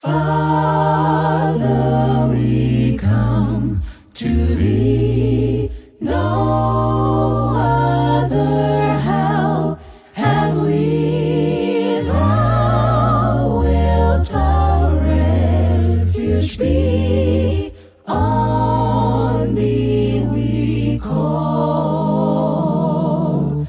Father, we come to thee. No other help have we. Thou wilt our refuge be. On thee we call.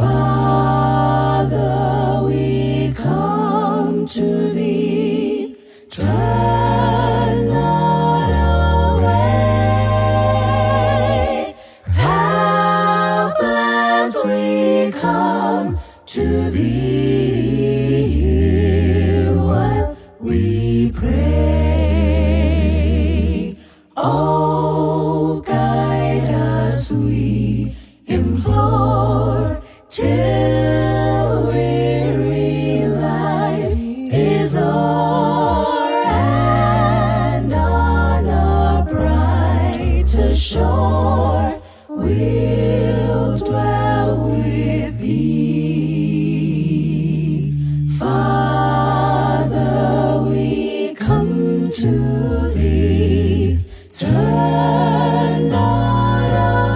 Father, we come to thee. Turn not away. Helpless we come to thee. Hear what we pray. Oh, guide us, we implore, till weary life is o'er, and on a brighter shore we'll dwell with thee. Father, we come to thee. Turn not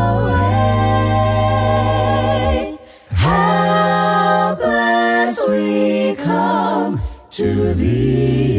away. Helpless we come to thee.